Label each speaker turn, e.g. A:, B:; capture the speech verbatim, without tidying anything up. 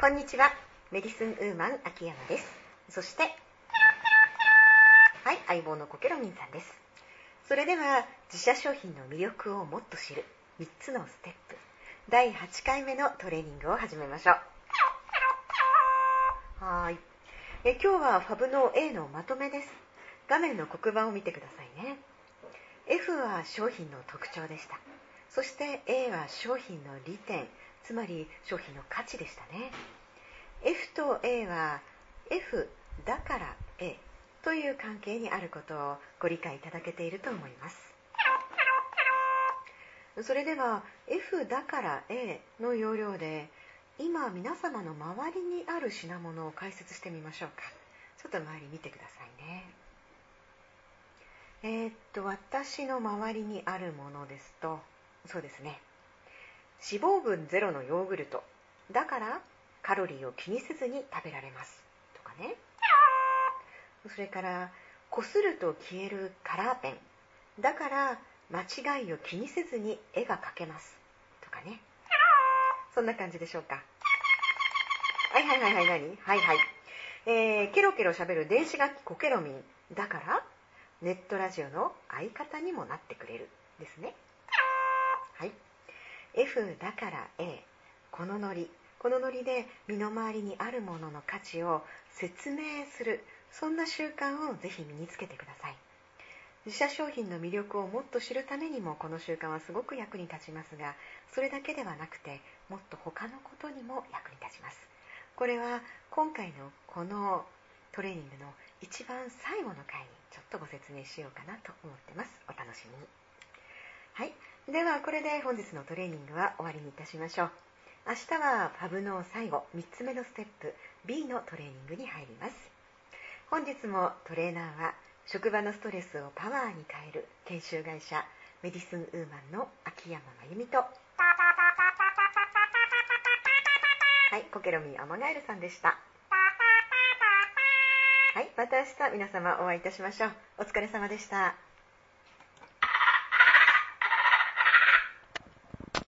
A: こんにちは。メディスンウーマン秋山です。そしてはい相棒のコケロミンさんです。それでは自社商品の魅力をもっと知るみっつのステップだいはちかいめのトレーニングを始めましょう。はい。え今日はファブの A のまとめです。画面の黒板を見てくださいね。 F は商品の特徴でした。そして A は商品の利点、つまり商品の価値でしたね。 F と A は F だから A という関係にあることをご理解いただけていると思います。それでは F だから A の要領で今皆様の周りにある品物を解説してみましょうか。ちょっと周り見てくださいね。えー、っと私の周りにあるものですと、そうですね、脂肪分ゼロのヨーグルトだからカロリーを気にせずに食べられますとかね。それからこすると消えるカラーペンだから間違いを気にせずに絵が描けますとかね。そんな感じでしょうか。はいはいはいはい何はいはい、えー、ケロケロしゃべる電子楽器コケロミンだからネットラジオの相方にもなってくれるですね。はい。 F だから A、 このノリこのノリで身の回りにあるものの価値を説明する、そんな習慣をぜひ身につけてください。自社商品の魅力をもっと知るためにもこの習慣はすごく役に立ちますが、それだけではなくてもっと他のことにも役に立ちます。これは今回のこのトレーニングの一番最後の回にちょっとご説明しようかなと思ってます。お楽しみに。はい。ではこれで本日のトレーニングは終わりにいたしましょう。明日はファブの最後みっつめのステップ B のトレーニングに入ります。本日もトレーナーは職場のストレスをパワーに変える研修会社メディスンウーマンの秋山真由美と、はい、コケロミンアマガエルさんでした。はい、また明日皆様お会いいたしましょう。お疲れ様でした。